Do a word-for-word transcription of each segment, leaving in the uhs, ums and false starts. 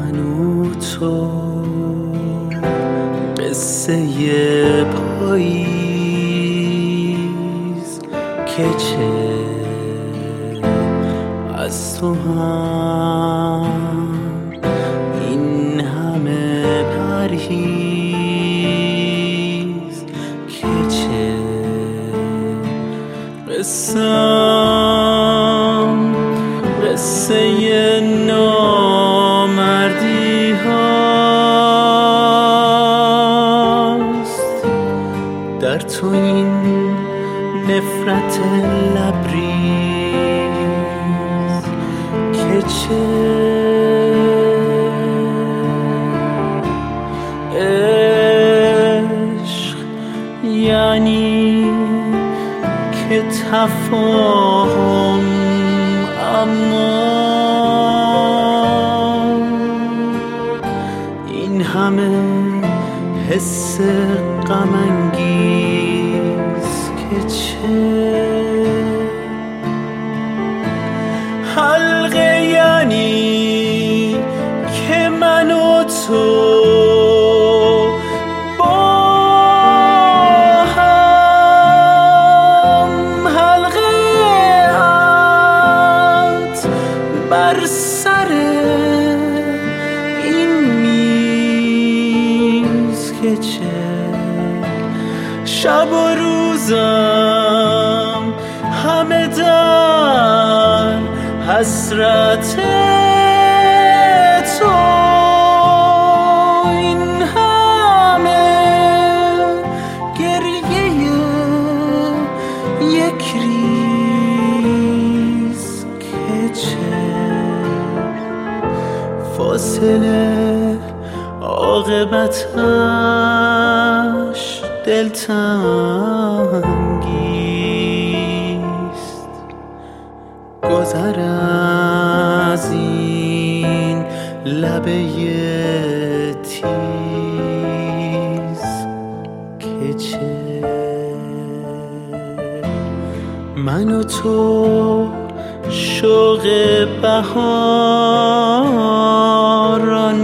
من و تو قصه پاییز که چه از تو هم این همه پرهیز که چه قصم قصه نامردی هاست در تو این نفرت لبریز که چه عشق یعنی که تفاهم اما این همه حس غم انگیز که چه حلقه یعنی که من و تو بر سر این میز که چه شب و روزم همه در حسرت تو این همه گریه یک ریز که چه فاصله عاقبتش دلتنگیست گذر از این لبه تیز که چه من و تو شوق بهاران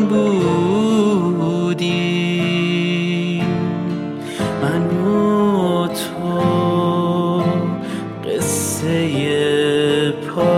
بودیم من و تو قصه پا